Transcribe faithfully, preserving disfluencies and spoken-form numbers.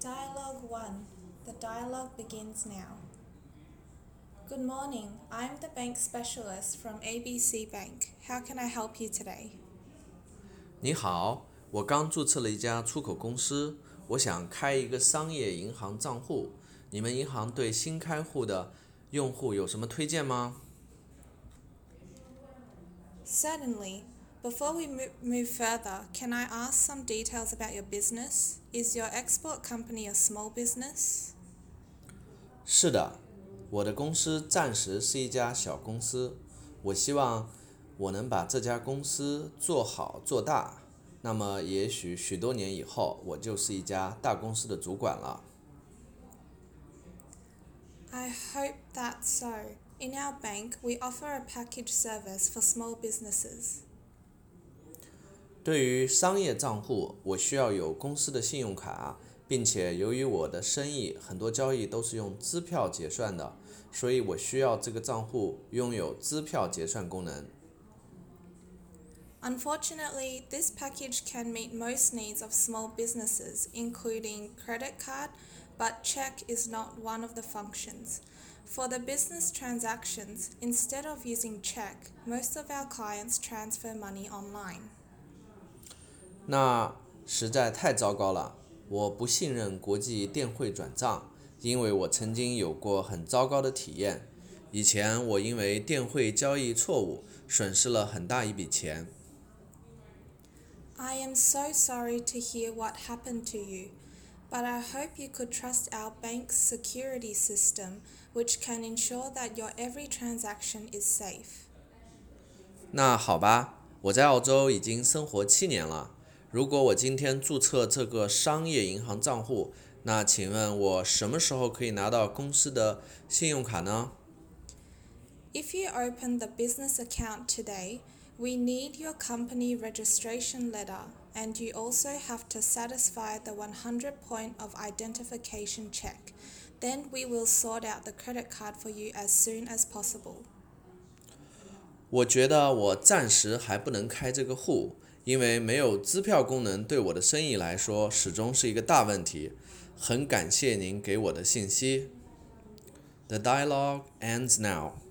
Dialogue one. The dialogue begins now. Good morning. I'm the bank specialist from A B C Bank. How can I help you today? 你好，我刚注册了一家出口公司，我想开一个商业银行账户。你们银行对新开户的用户有什么推荐吗？ Certainly. Before we mo- move further, can I ask some details about your business? Is your export company a small business? 是的，我的公司暂时是一家小公司，我希望我能把这家公司做好做大，那么也许许多年以后，我就是一家大公司的主管了。 I hope that's so. In our bank, we offer a package service for small businesses. 对于商业账户，我需要有公司的信用卡，并且由于我的生意很多交易都是用支票结算的，所以我需要这个账户拥有支票结算功能。 Unfortunately, this package can meet most needs of small businesses, including credit card, but check is not one of the functions. For the business transactions, instead of using check, most of our clients transfer money online. 那实在太糟糕了，我不信任国际电汇转账，因为我曾经有过很糟糕的体验。以前我因为电汇交易错误，损失了很大一笔钱。 I am so sorry to hear what happened to you, but I hope you could trust our bank's security system, which can ensure that your every transaction is safe. 那好吧，我在澳洲已经生活七年了。如果我今天注册这个商业银行账户，那请问我什么时候可以拿到公司的信用卡呢？ If you open the business account today, we need your company registration letter, and you also have to satisfy the one hundred point of identification check. Then we will sort out the credit card for you as soon as possible. 我觉得我暂时还不能开这个户，因为没有支票功能对我的生意来说始终是一个大问题。很感谢您给我的信息。The dialogue ends now.